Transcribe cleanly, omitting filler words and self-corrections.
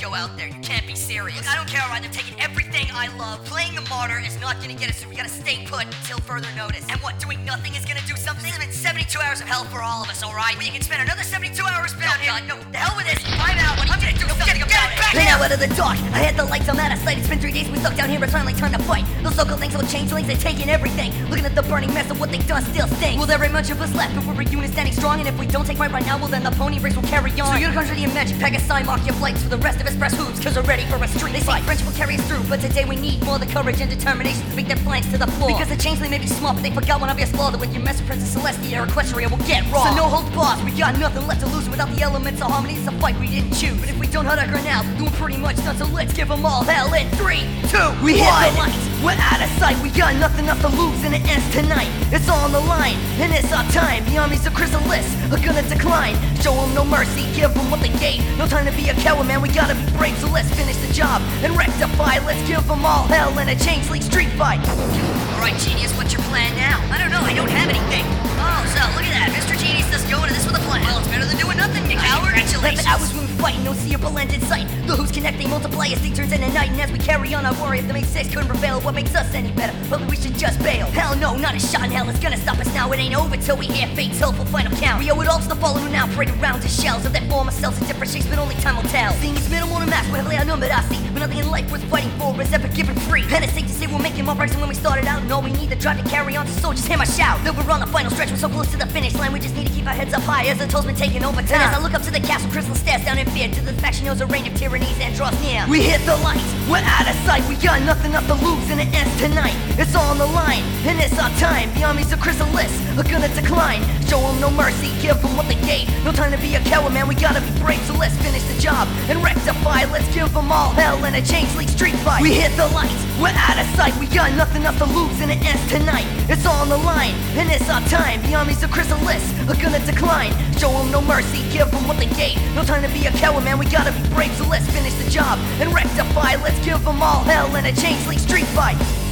go out there. You can't be serious. Look, I don't care, alright? They're taking everything I love. Playing a martyr is not gonna get us, so we gotta stay put until further notice. And what, doing nothing is gonna do something? It's been 72 hours of hell for all of us, alright? Well, you can spend another 72 hours down here. No, the hell with this. I'm out. I'm gonna do something about it. Get out of the dark. I had the lights, I'm out of sight. It's been 3 days, we stuck down here. It's finally time to fight. Those local things will change links, they're taking everything. Looking at the burning mess of what they've done still stinks. Will there be much of us left if we're a unit standing strong? And if we don't take right now, well then the pony race will carry on. So unicorns ready and magic, pack a sign, mark your flights. For the rest of us press hooves, cause we're ready for a street fight. They say French will carry us through, but today we need more the courage and determination to speak their plans to the floor. Because the changeling may be smart, but they forgot one obvious flaw, that when you mess with Princess Celestia or Equestria will get raw. So no holds barred, we got nothing left to lose. Without the elements of harmony, it's a fight we didn't choose. But if we don't hurt our ground now, we're doing pretty much done. So let's give them all hell in 3, 2, we hit the lights. We're out of sight, we got nothing else to lose, and it ends tonight. It's all on the line, and it's our time. The armies of Chrysalis are gonna decline. Show them no mercy, give them what they gave. No time to be a coward, man, we gotta be brave. So let's finish the job and rectify. Let's give them all hell in a Change League street fight. Alright, Genius, what's your plan now? I don't know, I don't have anything. Oh, so look at that, Mr. Genius just going to this with a plan. Well, it's better than doing nothing, you coward. Congratulations. 11 hours when we fight, no seeable end in sight. The who's connecting, multiply as day turns into night. And as we carry on, our warrior, the make 6 couldn't prevail. What makes us any better? Probably we should just bail. Hell no, not a shot in hell is gonna stop us now. It ain't over till we hear fate's hopeful final count. We owe it all to the fallen who now parade around as shells of their former selves in different shapes, but only time will tell. Seeing it's minimal to mass, we're heavily outnumbered, I see. But nothing in life worth fighting for is ever given free. And it's safe to say we're making more progress than when we started out. And all we need the drive to carry on, so just hear my shout. That we're on the final stretch, we're so close to the finish line. We just need to keep our heads up high as the toll's been taken over time. And as I look up to the castle, crystal stares down in fear. To the faction knows a reign of tyrannies and draws near. We hit the lights, we're out of sight. We got nothing left to lose, and it ends tonight. It's all on the line, and it's our time. The armies of Chrysalis are gonna decline. Show them no mercy, give them what they gave. No time to be a coward, man, we gotta be brave. So let's finish the job and rectify. Let's give them all hell in a Change League street fight. We hit the lights, we're out of sight. We got nothing left to lose, and it ends tonight. It's all on the line, and it's our time. The armies of Chrysalis are gonna decline. Show them no mercy, give them what they gave. No time to be a coward, man, we gotta be brave. So let's finish the job and rectify. Let's give them all hell in a Change League street fight.